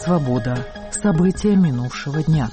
Свобода. События минувшего дня.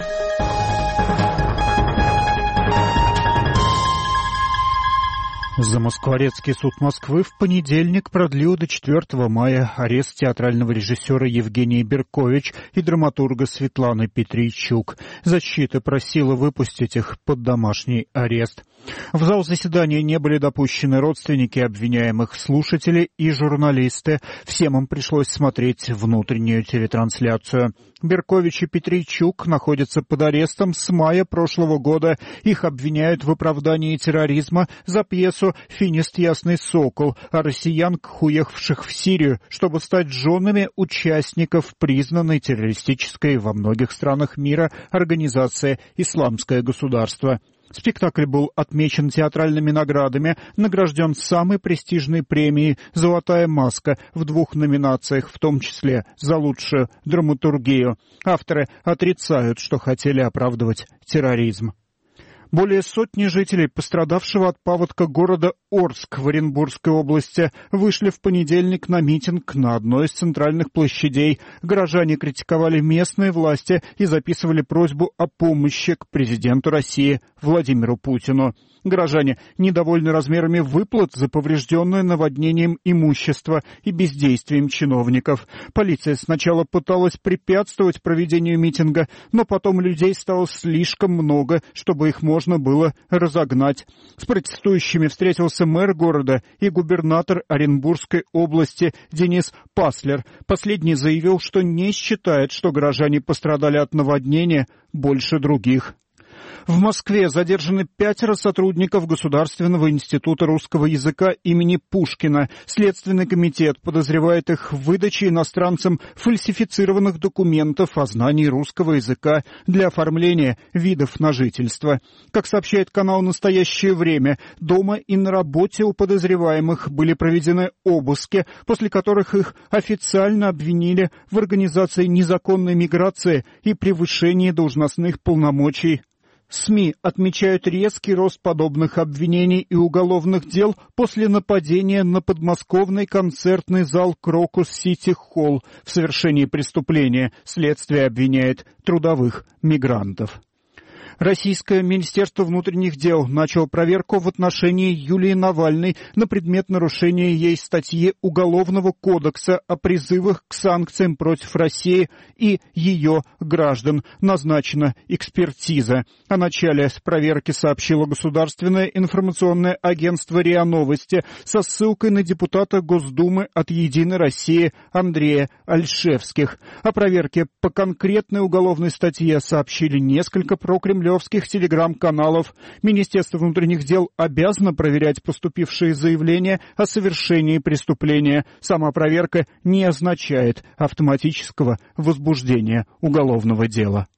Замоскворецкий суд Москвы в понедельник продлил до 4 мая арест театрального режиссера Евгения Беркович и драматурга Светланы Петрийчук. Защита просила выпустить их под домашний арест. В зал заседания не были допущены родственники обвиняемых, слушатели и журналисты. Всем им пришлось смотреть внутреннюю телетрансляцию. Беркович и Петрийчук находятся под арестом с мая прошлого года. Их обвиняют в оправдании терроризма за пьесу «Финист Ясный Сокол» о россиянках, уехавших в Сирию, чтобы стать женами участников признанной террористической во многих странах мира организации «Исламское государство». Спектакль был отмечен театральными наградами, награжден самой престижной премией «Золотая маска» в 2 номинациях, в том числе за лучшую драматургию. Авторы отрицают, что хотели оправдывать терроризм. Более сотни жителей пострадавшего от паводка города Орск в Оренбургской области вышли в понедельник на митинг на одной из центральных площадей. Горожане критиковали местные власти и записывали просьбу о помощи к президенту России Владимиру Путину. Горожане недовольны размерами выплат за поврежденное наводнением имущество и бездействием чиновников. Полиция сначала пыталась препятствовать проведению митинга, но потом людей стало слишком много, чтобы их можно было разогнать. С протестующими встретился мэр города и губернатор Оренбургской области Денис Паслер. Последний заявил, что не считает, что горожане пострадали от наводнения больше других. В Москве задержаны 5 сотрудников Государственного института русского языка имени Пушкина. Следственный комитет подозревает их в выдаче иностранцам фальсифицированных документов о знании русского языка для оформления видов на жительство. Как сообщает канал «Настоящее время», дома и на работе у подозреваемых были проведены обыски, после которых их официально обвинили в организации незаконной миграции и превышении должностных полномочий. СМИ отмечают резкий рост подобных обвинений и уголовных дел после нападения на подмосковный концертный зал «Крокус Сити Холл». В совершении преступления следствие обвиняет трудовых мигрантов. Российское Министерство внутренних дел начало проверку в отношении Юлии Навальной на предмет нарушения ей статьи Уголовного кодекса о призывах к санкциям против России и ее граждан. Назначена экспертиза. О начале проверки сообщило Государственное информационное агентство РИА Новости со ссылкой на депутата Госдумы от «Единой России» Андрея Ольшевских. О проверке по конкретной уголовной статье сообщили несколько прокремлевских телеграм-каналов. Министерство внутренних дел обязано проверять поступившие заявления о совершении преступления. Сама проверка не означает автоматического возбуждения уголовного дела.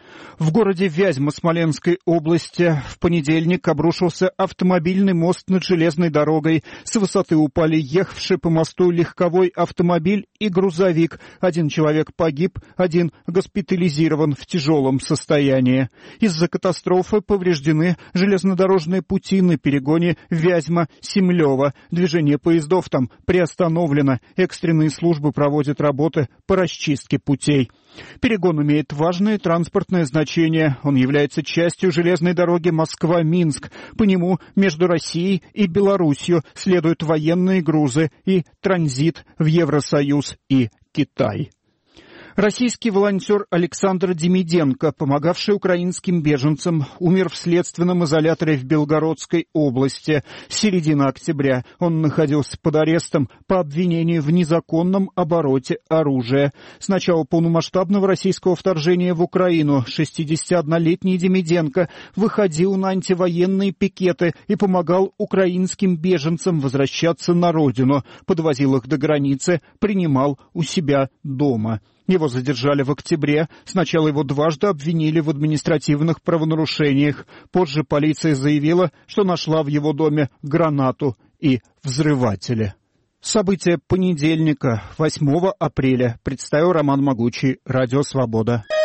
В городе Вязьма Смоленской области в понедельник обрушился автомобильный мост над железной дорогой. С высоты упали ехавший по мосту легковой автомобиль и грузовик. 1 человек погиб, 1 госпитализирован в тяжелом состоянии. Из-за катастрофы повреждены железнодорожные пути на перегоне Вязьма-Семлёво. Движение поездов там приостановлено. Экстренные службы проводят работы по расчистке путей. Перегон имеет важное транспортное значение. Он является частью железной дороги Москва-Минск. По нему между Россией и Белоруссией следуют военные грузы и транзит в Евросоюз и Китай. Российский волонтер Александр Демиденко, помогавший украинским беженцам, умер в следственном изоляторе в Белгородской области. С середины октября он находился под арестом по обвинению в незаконном обороте оружия. С начала полномасштабного российского вторжения в Украину 61-летний Демиденко выходил на антивоенные пикеты и помогал украинским беженцам возвращаться на родину, подвозил их до границы, принимал у себя дома. Его задержали в октябре. Сначала его дважды обвинили в административных правонарушениях. Позже полиция заявила, что нашла в его доме гранату и взрыватели. События понедельника, 8 апреля, представил Роман Могучий, Радио Свобода.